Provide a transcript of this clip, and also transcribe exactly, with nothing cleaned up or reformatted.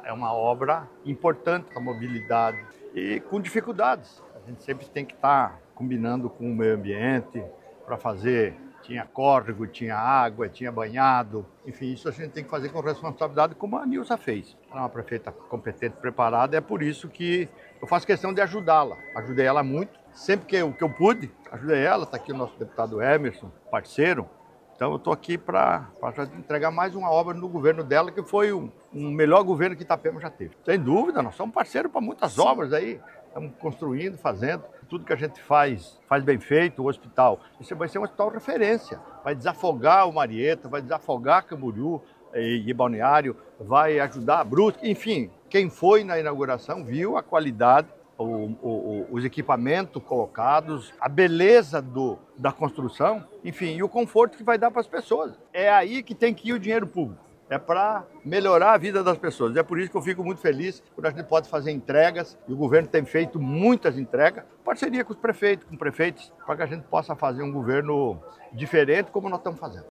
é uma obra importante para a mobilidade e com dificuldades. A gente sempre tem que estar combinando com o meio ambiente para fazer. Tinha córrego, tinha água, tinha banhado. Enfim, isso a gente tem que fazer com responsabilidade, como a Nilza fez. Ela é uma prefeita competente, preparada, é por isso que eu faço questão de ajudá-la. Ajudei ela muito. Sempre que eu, que eu pude, ajudei ela. Está aqui o nosso deputado Emerson, parceiro. Então eu estou aqui para entregar mais uma obra no governo dela, que foi o um melhor governo que Itapema já teve. Sem dúvida, nós somos parceiros para muitas Sim. obras aí. Estamos construindo, fazendo. Tudo que a gente faz, faz bem feito. O hospital, isso vai ser um hospital referência. Vai desafogar o Marieta, vai desafogar Camboriú e, e Balneário, vai ajudar a Brusque. Enfim, quem foi na inauguração viu a qualidade, O, o, os equipamentos colocados, a beleza do, da construção, enfim, e o conforto que vai dar para as pessoas. É aí que tem que ir o dinheiro público. É para melhorar a vida das pessoas. É por isso que eu fico muito feliz quando a gente pode fazer entregas, e o governo tem feito muitas entregas, parceria com os prefeitos, com prefeitos, para que a gente possa fazer um governo diferente como nós estamos fazendo.